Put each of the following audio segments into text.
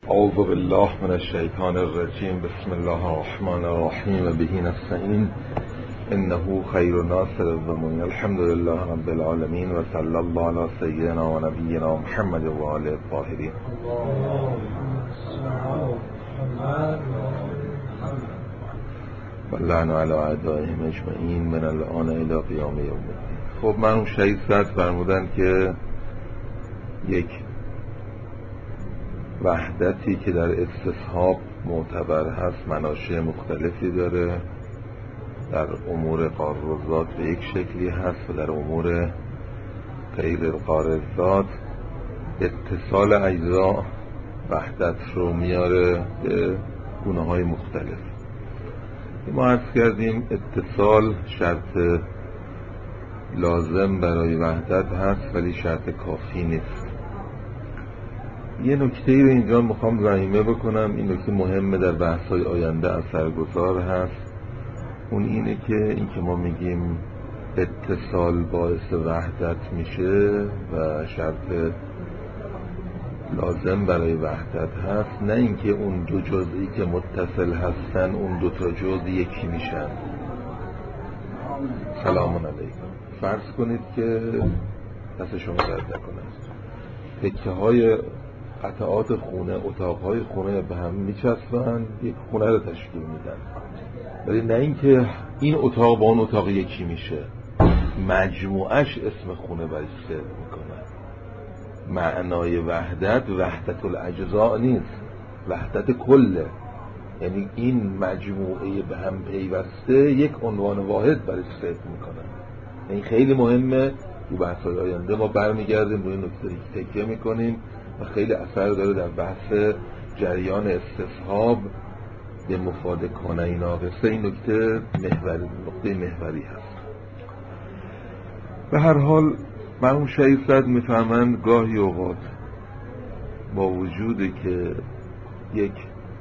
اعوذ بالله من الشیطان الرجیم. بسم الله الرحمن الرحیم و به نستعین انه خیر ناصر الظنون. الحمد لله رب العالمین و صلی الله علی سیدنا و نبینا محمد و آله الطاهرین. و لعن علی اعدائهم اجمعین من الان الی قیام یوم الدین. خب مرحوم شهید صدر فرمودن که یک وحدتی که در استصحاب معتبر هست مناشأ مختلفی داره. در امور قارئالذات به یک شکلی هست و در امور غیر قارئالذات اتصال اجزا وحدت رو میاره به گونه‌های مختلف. ما عرض کردیم اتصال شرط لازم برای وحدت هست ولی شرط کافی نیست. یه نکته رو اینجا میخوام ضمیمه بکنم، این نکته مهمه در بحث‌های آینده اثرگذار هست. اون اینه که ما میگیم اتصال باعث وحدت میشه و شرط لازم برای وحدت هست، نه اینکه اون دو جزئی که متصل هستن اون دو تا جزء یکی میشن. سلام علیکم. فرض کنید که دست شما درد نکنه تکه های قطعات خونه، اتاقهای خونه به هم میچسبن یک خونه رو تشکیل میدن، ولی نه اینکه این اتاق با اون اتاق یکی میشه، مجموعش اسم خونه برش صدق میکنه. معنای وحدت الاجزاء نیست، وحدت کله، یعنی این مجموعه به هم پیوسته یک عنوان واحد برش صدق میکنه. این خیلی مهمه. تو بحث‌های آینده ما برمیگردیم روی نکته که تکیه میکنیم و خیلی اثر داره در بحث جریان استصحاب به مفاد کنه ناقصه. این نکته محوری هست. به هر حال مرحوم شهید صدر میفهمند گاهی اوقات با وجودی که یک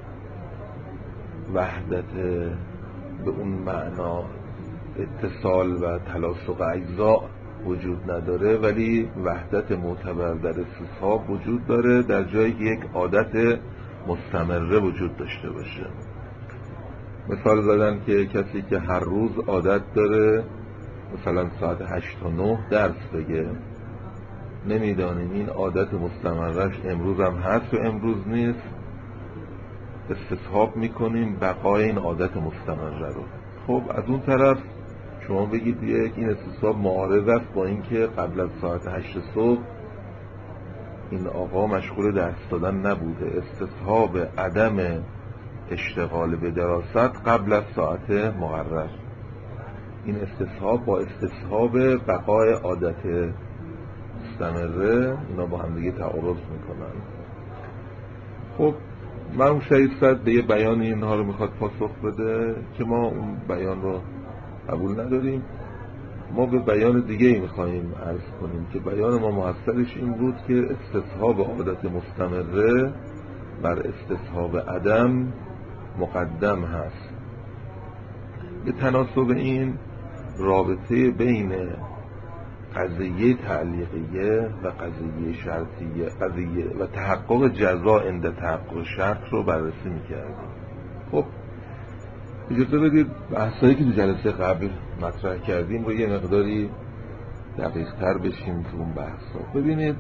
وحدت به اون معنا اتصال و تلاصق اجزا وجود نداره، ولی وحدت معتبر در استصحاب وجود داره در جایی که یک عادت مستمره وجود داشته باشه. مثال زدن که کسی که هر روز عادت داره مثلا ساعت 8 تا 9 درس بگه، نمیدانیم این عادت مستمرش امروز هم هست و امروز نیست، استصحاب میکنیم بقای این عادت مستمره رو. خب از اون طرف شما بگید این استصحاب معارض است با اینکه قبل از ساعت 8 صبح این آقا مشغول درس دادن نبوده. استصحاب عدم اشتغال به دراست قبل از ساعت مقرر، این استصحاب با استصحاب بقای عادت مستمره اینا با هم دیگه تعارض میکنن. خب مرحوم شهید صدر به یه بیان اینها رو میخواد پاسخ بده که ما اون بیان رو قبول نداریم. ما به بیان دیگه ای میخواییم عرض کنیم که بیان ما محصلش این بود که استصحاب عادت مستمره بر استصحاب عدم مقدم هست. به تناسب این رابطه بین قضیه تعلیقیه و قضیه شرطیه و تحقق جزا عند تحقق شرط رو بررسی میکردیم. خب اجازه بدید بحثایی که تو جلسه قبل مطرح کردیم رو یه مقداری دقیق تر بشیم تو اون بحثا. ببینید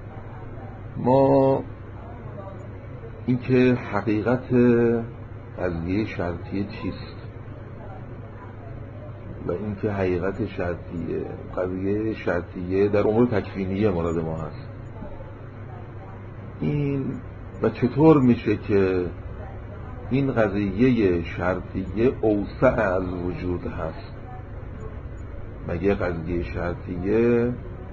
ما اینکه حقیقت قضیه شرطیه چیست و اینکه حقیقت شرطیه قضیه شرطیه در امور تکوینیه مورد ما هست، این و چطور میشه که این قضیه شرطیه اوسع از وجود هست. مگه قضیه شرطیه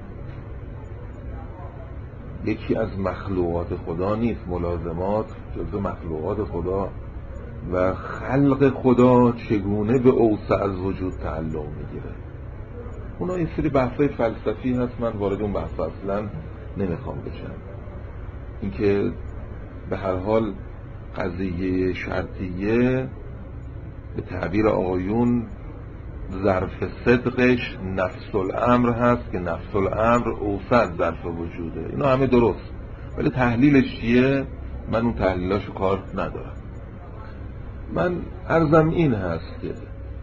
یکی از مخلوقات خدا نیست؟ ملازمات جزو مخلوقات خدا و خلق خدا چگونه به اوسع از وجود تعلق میگیره؟ اونا این سری بحثای فلسفی هست، من وارد اون بحث اصلا نمیخوام بشم. اینکه به هر حال قضیه شرطیه به تعبیر آقایون ظرف صدقش نفس الامر هست که نفس الامر اوسع ظرف وجوده. اینا همه درست، ولی تحلیلش چیه؟ من اون تحلیلاشو کار ندارم. من عرضم این هست که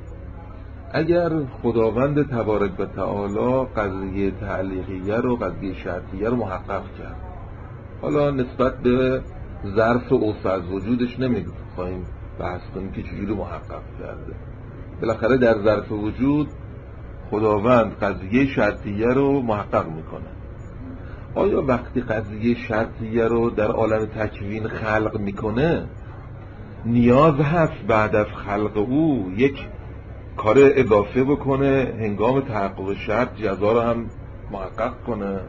اگر خداوند تبارک و تعالی قضیه تعلیقیه رو قضیه شرطیه رو محقق کرد، حالا نسبت به ظرف اوسط از وجودش نمیخوایم بحث کنیم که چجوری محقق کرده. بالاخره در ظرف وجود خداوند قضیه شرطیه رو محقق میکنه. آیا وقتی قضیه شرطیه رو در عالم تکوین خلق میکنه نیاز هست بعد از خلق او یک کار اضافه بکنه هنگام تحقق شرط جزا رو هم محقق کنه؟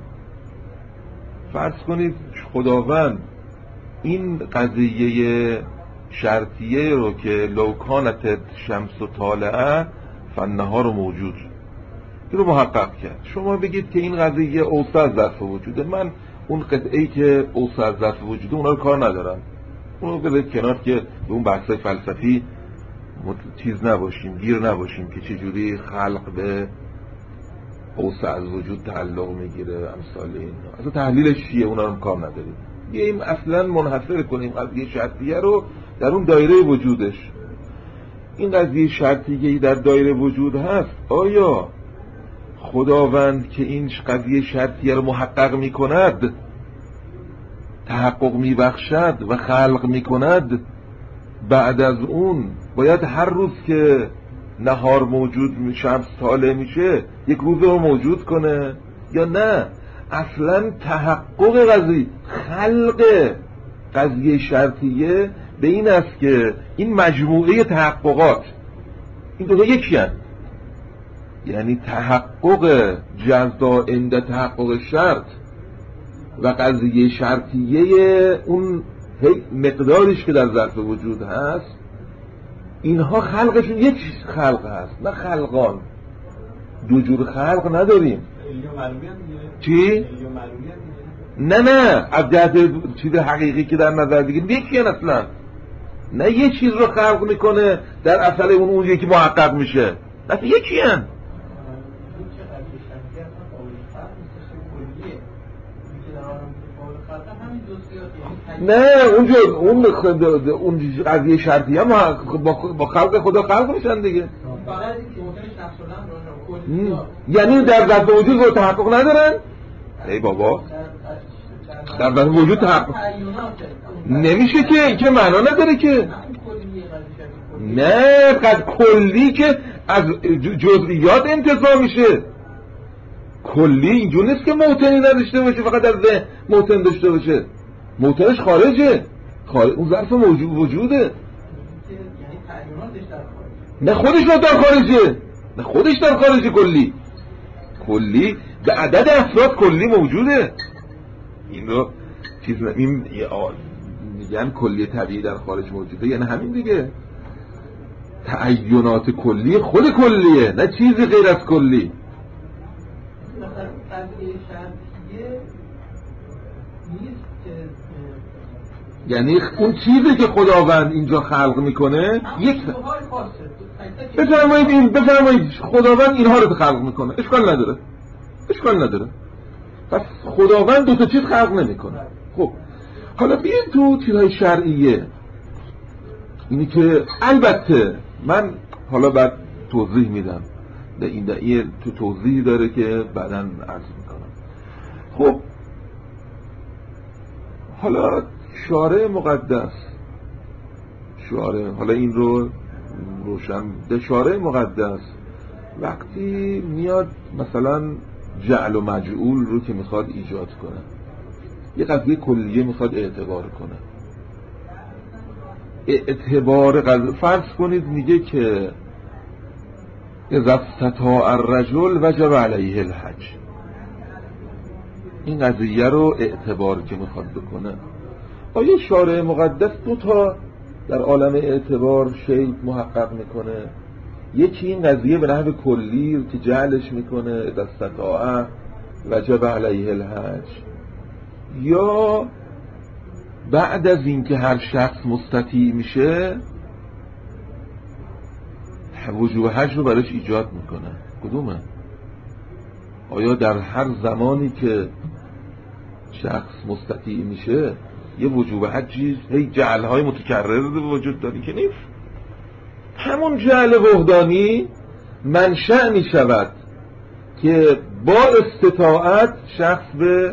فرض کنید خداوند این قضیه شرطیه رو که لو کانت شمس و طالعه فالنهار رو موجود این رو محقق کرد. شما بگید که این قضیه اوسط ظرف وجوده، من اون قطعه‌ای که اوسط ظرف وجوده اونا رو کار ندارم، اون رو بذارید کنار که به اون بحثای فلسفی چیز نباشیم، گیر نباشیم که چجوری خلق به اوسط از وجود تعلق میگیره امثال این. اصلا تحلیلش چیه اونا رو کار نداریم. بیاییم اصلا منحصر کنیم قضیه شرطیه رو در اون دایره وجودش. این قضیه شرطیه در دایره وجود هست، آیا خداوند که این قضیه شرطیه رو محقق میکند، تحقق میبخشد و خلق میکند، بعد از اون باید هر روز که نهار موجود شمس طالع میشه یک روز رو موجود کنه یا نه؟ اصلا تحقق قضیه خلق قضیه شرطیه به این است که این مجموعه تحققات این دو تا یکی هست، یعنی تحقق جزا عند تحقق شرط و قضیه شرطیه اون مقدارش که در ظرف وجود هست، اینها خلقشون یک خلق هست، نه خلقان. دو جور خلق نداریم. چی؟ نه از جهت چیز حقیقی که در نظر بگیریم یکی هست اصلا. نه یه چیز رو خلق میکنه در اصل اون یکی محقق میشه، دست یکی هست. نه اونجا اون قضیه شرطی هم با خلق خدا خلق میشن دیگه. یعنی در ذات وجود رو تحقق ندارن؟ ای بابا در ذات وجود تحقق نمیشه که معنا نداره که. نه قد کلی که از جزئیات انتزاع میشه. کلی اینجور نیست که موتنی نداشته باشه، فقط از ذهن موتن داشته باشه. موتنش خارجه، اون ظرف وجوده. نه خودش در خارجه، نه خودش در خارجه. کلی به عدد افراد کلی موجوده. این رو چیز این میگن کلی طبیعی در خارج موجوده، یعنی همین دیگه. تعینات کلی خود کلیه، نه چیزی غیر از کلی. یعنی اون چیزی که خداوند اینجا خلق میکنه یک بفرمایید خداوند اینها رو خلق میکنه، اشکال نداره. پس خداوند دو تا چیز خلق نمیکنه. خب حالا بیاین تو چیزهای شرعیه، اینی که البته من حالا بعد توضیح میدم، این تو توضیح داره که بعداً عرض میکنم. خب حالا شارع مقدس، حالا این رو روشن به شارع مقدس وقتی میاد مثلا جعل و مجعول رو که میخواد ایجاد کنه، یه قضیه کلیه میخواد اعتبار کنه. اعتبار قضیه فرض کنید میگه که اذا استطاع الرجل وجب علیه الحج، این قضیه رو اعتبار که میخواد بکنه. آیا شارع مقدس دو تا در عالم اعتبار شیء محقق میکنه؟ یکی این قضیه به نحو کلی که جعلش میکنه اذا استطاع وجب علیه الحج، یا بعد از این که هر شخص مستطیع میشه وجوب حج رو براش ایجاد میکنه؟ کدومه؟ آیا در هر زمانی که شخص مستطیع میشه یه وجوب حجی هی جعل‌های متکرر وجود داری که نیست. همون جعل وحدانی منشأ می شود که با استطاعت شخص به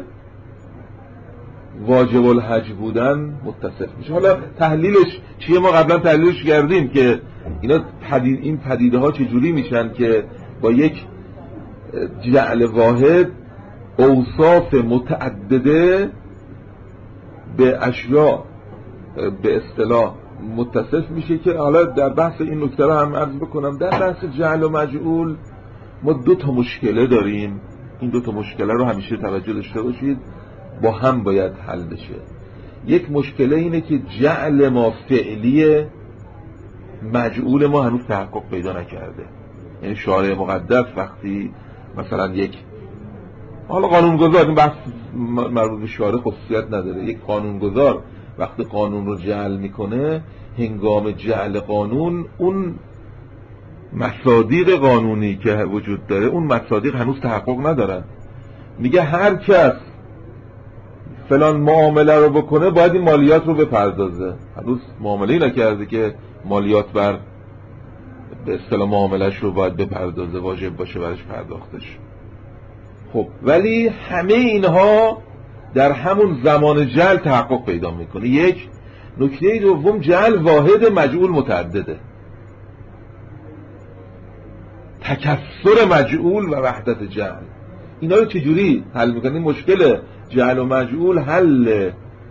واجب الحج بودن متصف میشه. حالا تحلیلش چیه؟ ما قبلا تحلیلش کردیم که اینا این پدیده ها چجوری میشن که با یک جعل واحد اوصاف متعدده به اشیاء به اصطلاح متصف میشه. که حالا در بحث این نکته رو هم عرض بکنم، در بحث جعل و مجعول ما دو تا مشکله داریم. این دو تا مشکله رو همیشه توجه داشته باشید، با هم باید حل بشه. یک مشکله اینه که جعل ما فعلیه، مجعول ما هنوز تحقق پیدا نکرده. یعنی شارع مقدس وقتی مثلا یک حالا قانونگذار، این بحث مربوط به شارع خصوصیت نداره، یک قانونگذار وقتی قانون رو جعل میکنه، هنگام جعل قانون اون مصادیق قانونی که وجود داره، اون مصادیق هنوز تحقق ندارن. میگه هر کس فلان معامله رو بکنه باید این مالیات رو بپردازه. هنوز معامله‌ای نکرده که مالیات بر به اصطلاح معامله‌اش رو باید بپردازه، واجب باشه برش پرداختش. خب ولی همه اینها در همون زمان جعل تحقق پیدا میکنه. یک نکته دوم، جعل واحد، مجعول متعدده. تکثر مجعول و وحدت جعل، اینا رو چجوری حل میکنه؟ مشکل جعل و مجعول حل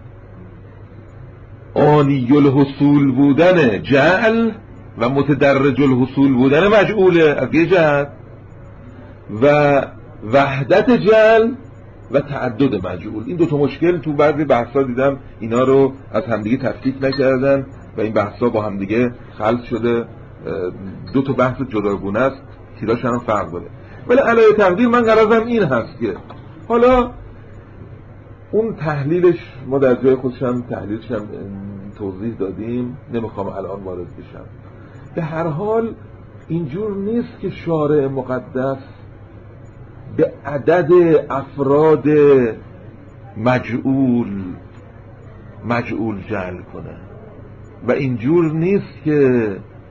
عالی الحصول بودن جعل و متدرج الحصول بودن مجعوله از یه جهت، و وحدت جعل و تعدد مجعول. این دو تا مشکل تو بعضی بحثا دیدم اینا رو از همدیگه تفکیک نکردن و این بحثا با همدیگه خلط شده. دو تا بحث جداگونه است، تیراش هم فرق داره. ولی علاوه تقدیر من غرضم این هست که حالا اون تحلیلش ما در جای خودش هم تحلیلش هم توضیح دادیم، نمیخوام الان وارد بشم. به هر حال اینجور نیست که شارع مقدس به عدد افراد مجعول جعل کنه، و اینجور نیست که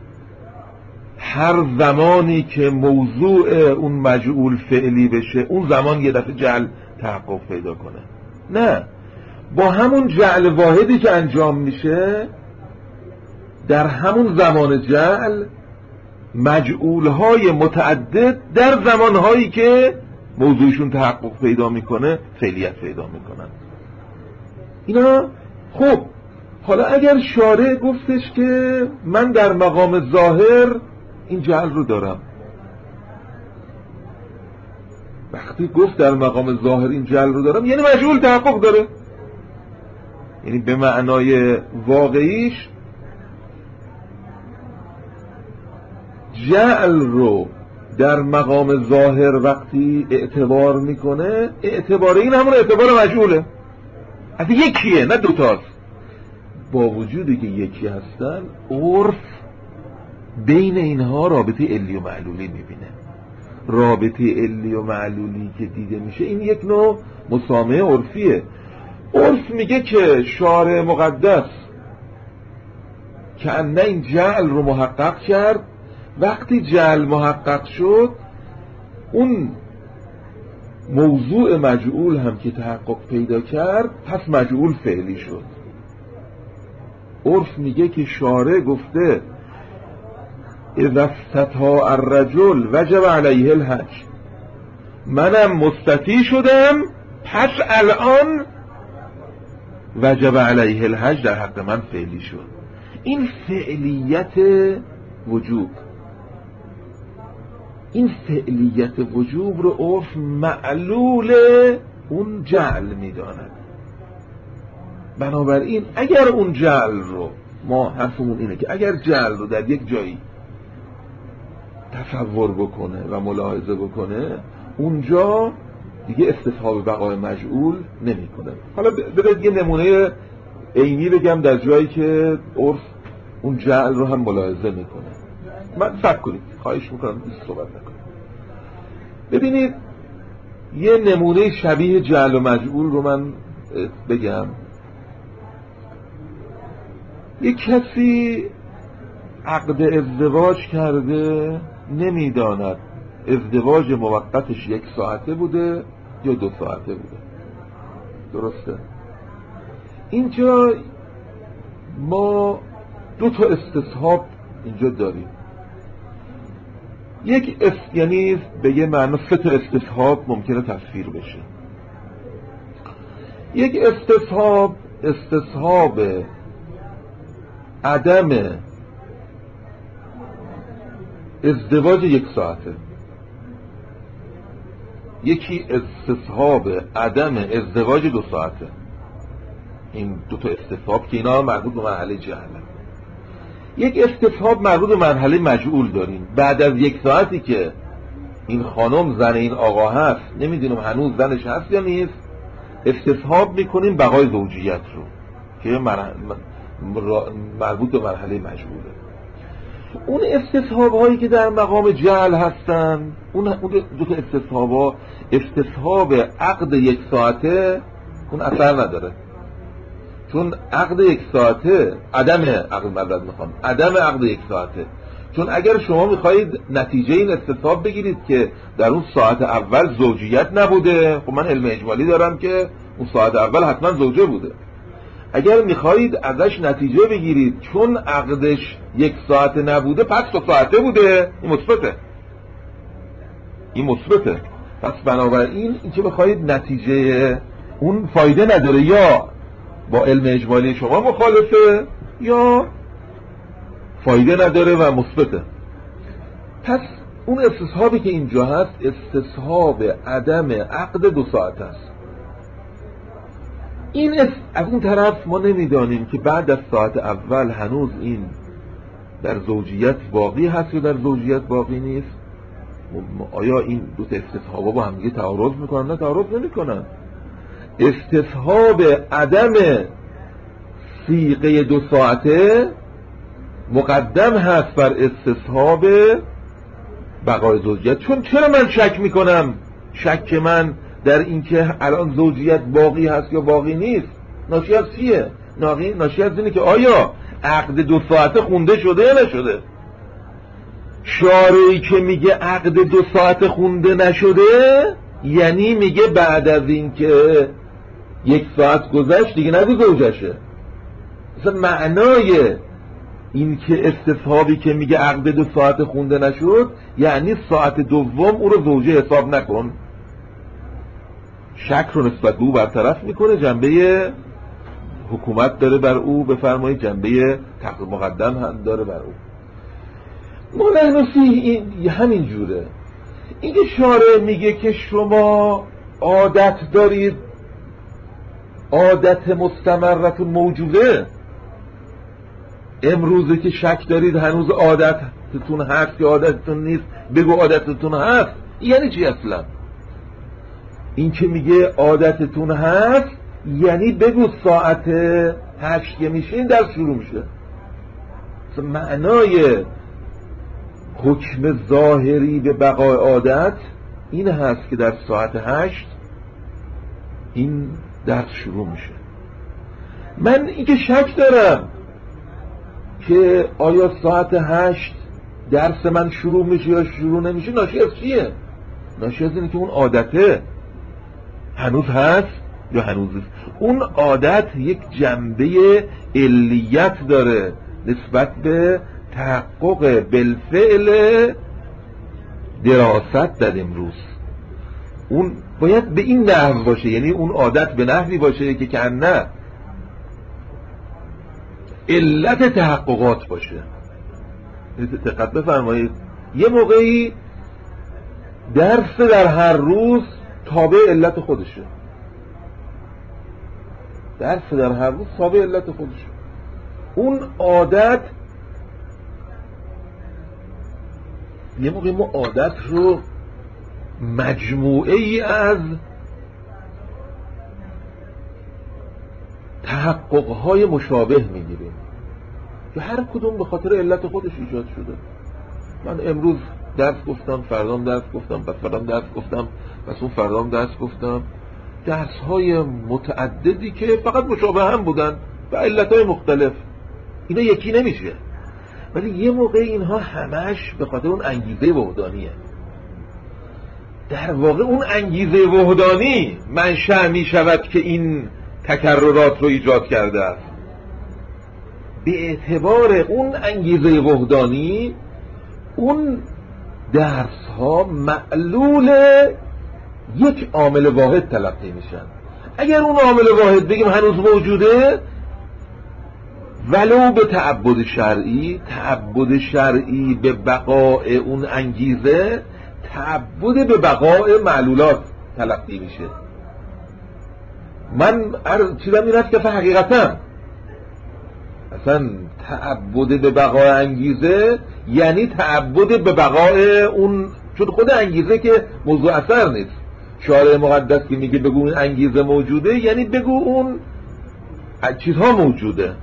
هر زمانی که موضوع اون مجعول فعلی بشه اون زمان یه دفعه جعل تحقق پیدا کنه. نه، با همون جعل واحدی که انجام میشه در همون زمان جعل مجعولهای متعدد در زمانهایی که موضوعشون تحقق پیدا میکنه فعلیت پیدا میکنن. اینا خب حالا اگر شارع گفتش که من در مقام ظاهر این جعل رو دارم، وقتی گفت در مقام ظاهر این جعل رو دارم یعنی مجعول تحقق داره، یعنی به معنای واقعیش جعل رو در مقام ظاهر وقتی اعتبار میکنه، اعتبار این همون اعتبار مجعوله، از یکیه نه دوتاست. با وجودی که یکی هستن، عرف بین اینها رابطه علی و معلولی میبینه. رابطه علی و معلولی که دیده میشه این یک نوع مسامحه عرفیه. عرف میگه که شارع مقدس که انه این جعل رو محقق کرد، وقتی جعل محقق شد اون موضوع مجعول هم که تحقق پیدا کرد پس مجعول فعلی شد. عرف میگه که شارع گفته اذا استطاع الرجل وجب علیه الحج، منم مستطیع شدم پس الان وجب علیه الحج در حق من فعلی شد. این فعلیت وجوب، این فعلیت وجوب رو عرف معلول اون جعل میداند. بنابراین اگر اون جعل رو، ما حرفمون اینه که اگر جعل رو در یک جایی تصور بکنه و ملاحظه بکنه، اونجا دیگه استصحاب بقای مجعول نمی کنه. حالا بذارید یه نمونه عینی بگم در جایی که عرف اون جعل رو هم ملاحظه میکنه. من صبر کنید، خواهش میکنم صحبت نکنید. ببینید یه نمونه شبیه جعل و مجعول رو من بگم. یک کسی عقد ازدواج کرده، نمیداند ازدواج موقتش 1 ساعته بوده یا 2 ساعته بوده. درسته؟ اینجا ما 2 تا استصحاب اینجا داریم. یعنی به یه معنی 3 تا استصحاب ممکنه تفسیر بشه. یک استصحاب عدم ازدواج 1 ساعته. یکی استصحاب عدم ازدواج 2 ساعته. این 2 تا استصحاب که اینا مربوط به مرحله جهل. یک استصحاب مربوط به مرحله مجهول داریم. بعد از 1 ساعتی که این خانم زن این آقا هست، نمیدونم هنوز زنش هست یا نیست، استصحاب میکنیم بقای زوجیت رو که مربوط به مرحله مجهوله. اون استصحاب هایی که در مقام جعل هستن، اون 2 تا استصحاب ها، استصحاب عقد 1 ساعته اون اثر نداره، چون عقد 1 ساعته عدم عقد 1 ساعته. چون اگر شما میخواهید نتیجه این استصحاب بگیرید که در اون ساعت اول زوجیت نبوده، خب من علم اجمالی دارم که اون ساعت اول حتما زوجه بوده. اگر میخواهید ازش نتیجه بگیرید چون عقدش 1 ساعته نبوده پس 2 ساعته بوده، این مثبته. پس بنابراین این که بخواهید نتیجه اون فایده نداره، یا با علم اجمالی شما مخالفه یا فایده نداره و مثبته. پس اون استصحابی که اینجا هست استصحاب عدم عقد 2 ساعت است. این از اون طرف ما نمیدانیم که بعد از ساعت اول هنوز این در زوجیت باقی هست یا در زوجیت باقی نیست. آیا این 2 تا استصحابا با هم دیگه تعارض میکنن؟ نه، تعارض نمیکنن. استصحاب عدم صیغه 2 ساعته مقدم هست بر استصحاب بقای زوجیت. چون چرا من شک میکنم؟ شک من در اینکه الان زوجیت باقی هست یا باقی نیست ناشی از چیه؟ ناشی از اینه که آیا عقد 2 ساعته خونده شده یا نشده. شارعی که میگه عقد 2 ساعته خونده نشده یعنی میگه بعد از اینکه 1 ساعت گذشت دیگه نگو زوجشه. مثلا معنای این که استصحابی که میگه عقد 2 ساعته خونده نشد یعنی ساعت دوم او رو زوجه حساب نکن. شک رو نسبت به او برطرف میکنه، جنبه حکومت داره بر او، بفرمایید جنبه تقدیم مقدم هم داره بر او. مولانوسی همین جوره. این که شارع میگه که شما عادت دارید، عادت مستمرتون موجوده، امروزه که شک دارید هنوز عادتتون هست یا عادتتون نیست، بگو عادتتون هست. یعنی چی اصلا؟ این که میگه عادتتون هست یعنی بگو ساعت 8 که میشه این درس شروع میشه. معنای حکم ظاهری به بقای عادت این هست که در ساعت 8 این درس شروع میشه. من این که شک دارم که آیا ساعت 8 درس من شروع میشه یا شروع نمیشه، ناشی از چیه؟ ناشی از اینه که اون عادته هنوز هست یا هنوز نیست. اون عادت یک جنبه علیت داره نسبت به تحقق بالفعل دراست در امروز. اون باید به این نحو باشه، یعنی اون عادت به نحوی باشه که کنه علت تحققات باشه. دقت بفرمایید، یه موقعی درس در هر روز تابع علت خودشه، درس در هر روز تابع علت خودشه. اون عادت یه موقعی ما عادت رو مجموعه ای از تحققهای مشابه میگیریم که هر کدوم به خاطر علت خودش ایجاد شده. من امروز درس گفتم، فردام درس گفتم، پس فردام درس گفتم، پس اون فردام درس گفتم، درس های متعددی که فقط مشابه هم بودن و علت های مختلف. اینا یکی نمیشه. ولی یه موقع اینها همش به خاطر اون انگیزه وحدانیه. در واقع اون انگیزه وحدانی منشأ می شود که این تکررات رو ایجاد کرده است. به اعتبار اون انگیزه وحدانی اون درس ها معلول یک عامل واحد تلقی میشن. اگر اون عامل واحد بگیم هنوز موجوده، ولو به تعبد شرعی به بقاء اون انگیزه، تعبد به بقاء معلولات تلقی میشه. من چیزم این است که حقیقتا اصلا تعبد به بقاء انگیزه یعنی تعبد به بقاء اون، چون خود انگیزه که موضوع اثر نیست. شارع مقدس که میگه بگو این انگیزه موجوده، یعنی بگو اون چیزها موجوده.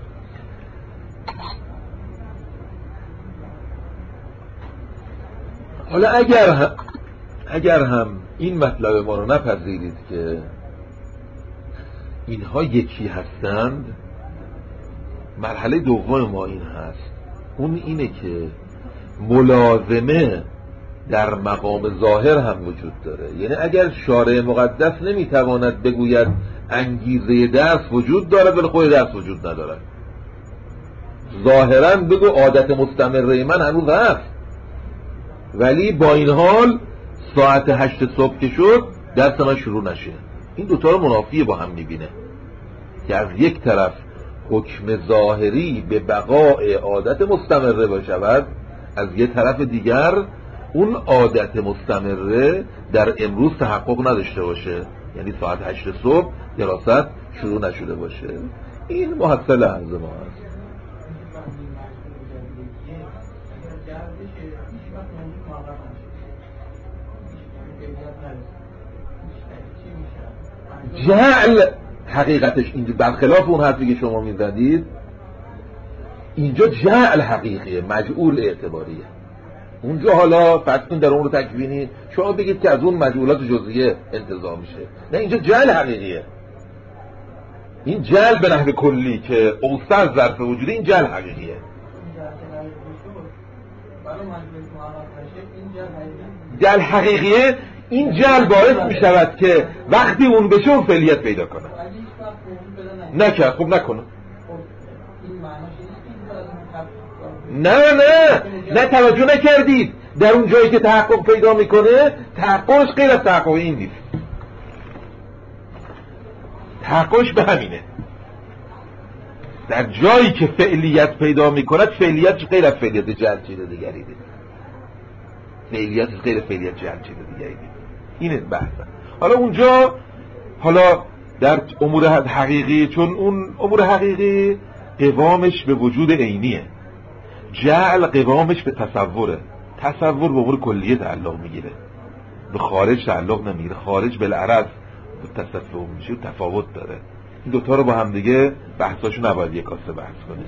حالا اگر هم این مطلب ما رو نپذیرید که اینها یکی هستند، مرحله دوم ما این هست، اون اینه که ملازمه در مقام ظاهر هم وجود داره. یعنی اگر شارع مقدس نمیتواند بگوید انگیزه درس وجود داره ولی خود درس وجود نداره، ظاهرا بگو عادت مستمره من هنوز هست، ولی با این حال ساعت 8 صبح که شد درس من شروع نشه. این دوتا رو منافی با هم میبینه که از یک طرف حکم ظاهری به بقاء عادت مستمره باشد، از یک طرف دیگر اون عادت مستمره در امروز تحقق نداشته باشه، یعنی ساعت 8 صبح دراست شروع نشده باشه. این محصل عرض ما هست. جعل حقیقتش اینجا برخلاف اون حرفی که شما میزدید، اینجا جعل حقیقیه، مجعول اعتباریه. اونجا حالا فرض در امور تکوینی شما بگید که از اون مجعولات جزئیه انتزاع میشه، نه اینجا جعل حقیقیه. این جعل به نحو کلی که اوسط ظرف وجوده، این جعل حقیقیه. جعل حقیقیه. این جعل باعث می شود که وقتی اون بشه اون فعلیت پیدا کنه. نکرد، خب نکنه. نه توجه نکردید. در اون جایی که تحقق پیدا میکنه، تحققش غیر از تحقق این نیست. تحققش به همینه. در جایی که فعلیت پیدا میکند، فعلیتش غیر از فعلیت جعل چیز دیگری دید. فعلیتش غیر فعلیت جعل چیز دیگری دید. اینه بحث. حالا اونجا در امور حقیقی، چون اون امور حقیقی قوامش به وجود عینیه، جعل قوامش به تصوره. تصور به امور کلیه تعلق میگیره، به خارج تعلق نمیگیره. خارج بالعرض تصفح میشه و تفاوت داره. این دوتا رو با هم دیگه بحثاشو نباید یک کاسه بحث کنیم.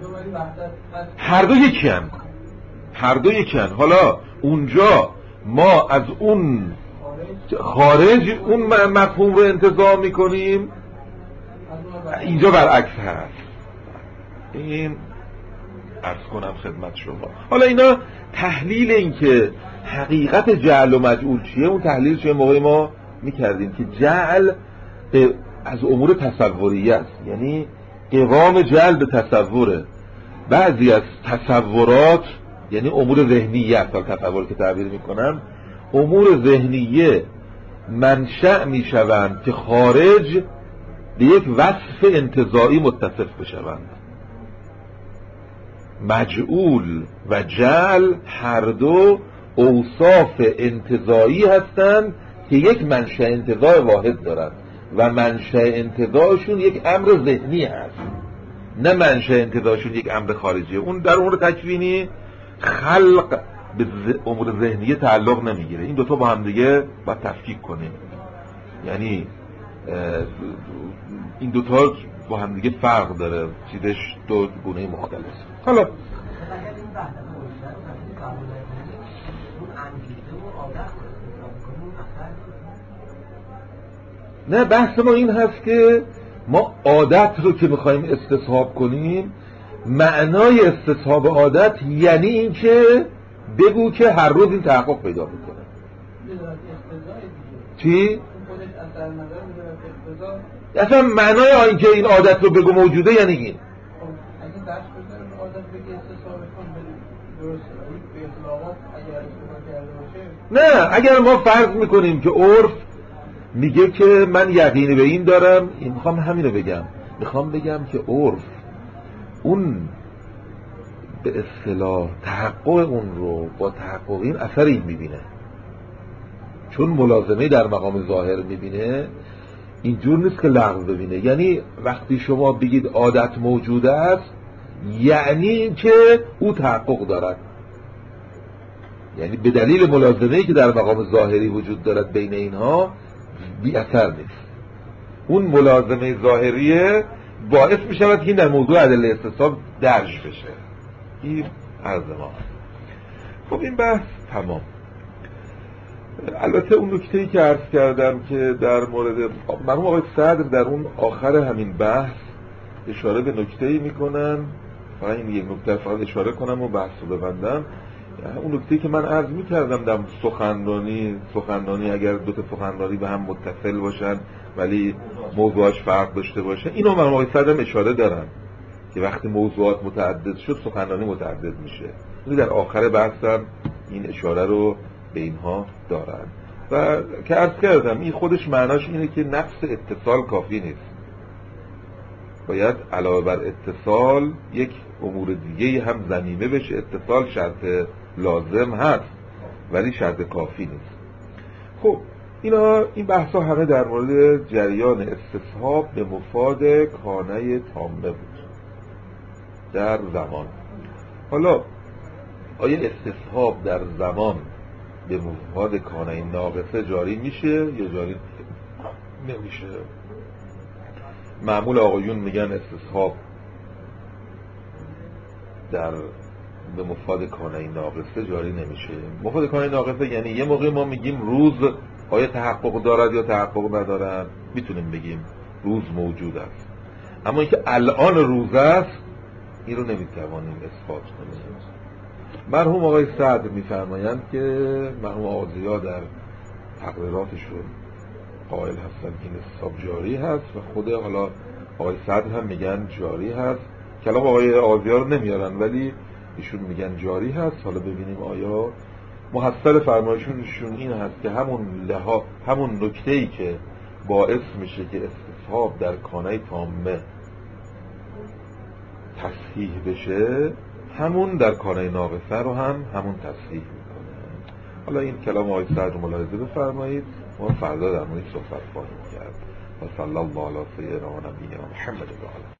هر دو یکی هن. حالا اونجا ما از اون خارج اون مفهوم رو انتزاع میکنیم، اینجا برعکس هست. این عرض کنم خدمت شما. حالا اینا تحلیل این که حقیقت جعل و مجعول چیه، اون تحلیل چیه موقعی ما میکردیم که جعل از امور تصوریه است، یعنی قوام جعل به تصوره. بعضی از تصورات یعنی امور ذهنیه است، تصور که تعبیر میکنم، امور ذهنیه منشأ میشوند که خارج به یک وصف انتزاعی متصف بشوند. مجعول و جعل هر دو اوصاف انتزاعی هستند که یک منشأ انتزاع واحد دارند و منشأ انتزاعشون یک امر ذهنی هست، نه منشأ انتزاعشون یک امر خارجیه. اون در امور تکوینی خلق به امور ذهنیه تعلق نمیگیره. این دوتا با هم دیگه باید تفکیک کنیم، یعنی این دوتا با هم دیگه فرق داره، چیزش دو گونه مختلف. حالا نه، بحث ما این هست که ما عادت رو که میخوایم استصحاب کنیم معنای استصحاب عادت یعنی این که بگو که هر روز این تحقق پیدا میکنه. چی؟ اصلا معنای این که این عادت رو بگو موجوده یعنی این. نه، اگر ما فرض میکنیم که عرف میگه که من یقینی به این دارم، این میخوام همین رو بگم، میخوام بگم که عرف اون به اصطلاح تحقق اون رو با تحقق این اثر این میبینه، چون ملازمه در مقام ظاهر میبینه، اینجور نیست که لغو ببینه. یعنی وقتی شما بگید عادت موجود است یعنی که او تحقق دارد، یعنی به دلیل ملازمه‌ای که در مقام ظاهری وجود دارد بین اینها بی اثر نیست. اون ملازمه ظاهریه باعث می شود که این در موضوع ادله استصحاب درج بشه. این عرض ما. خب این بحث تمام. البته اون نکته‌ای که عرض کردم که در مورد مرحوم آقای صدر در اون آخر همین بحث اشاره به نکته‌ای میکنن، فقط این یک نکته فقط اشاره کنم و بحث رو ببندم. اون نکته‌ای که من عرض میکردم در سخنرانی اگر دو تا سخنرانی به هم متصل باشن ولی موضوعش فرق داشته باشه، اینو مرحوم آقای صدر اشاره دارن که وقتی موضوعات متعدد شد سخنرانی متعدد میشه. در آخر بحثم این اشاره رو به اینها دارن و که عرض کردم این خودش معناش اینه که نفس اتصال کافی نیست، باید علاوه بر اتصال یک امور دیگه هم ضمیمه بشه. اتصال شرط لازم هست ولی شرط کافی نیست. خب این بحثا همه در مورد جریان استصحاب به مفاد کانه تامه بود در زمان. حالا آیا استصحاب در زمان به مفاد کانه ناقصه جاری میشه یا جاری نمیشه؟ معمول آقایون میگن استصحاب به مفاد کانه ناقصه جاری نمیشه. مفاد کانه ناقصه یعنی یه موقع ما میگیم روز آیا تحقق دارد یا تحقق ندارد، میتونیم بگیم روز موجود است، اما اینکه الان روز است این رو نمیتوانیم اثبات کنیم. مرحوم آقای صدر میفرمایند که مرحوم آقای ضیا در تقریراتشون قائل هستن که این استصحاب جاری هست و خود حالا آقای صدر هم میگن جاری هست. کلام آقای ضیا رو نمیارن ولی ایشون میگن جاری هست. حالا ببینیم آیا محصل فرمایشونشون این هست که همون نکته‌ای که باعث میشه که استصحاب در کانه تامه تصحیح بشه همون در کانه ناقصه رو هم همون تصحیح میکنه. حالا این کلام آقای صدر رو ملاحظه بفرمایید، ما فردا در مورد صحبت خواهیم کرد. و صلی الله علی سیدنا و نبینا محمد و علیه.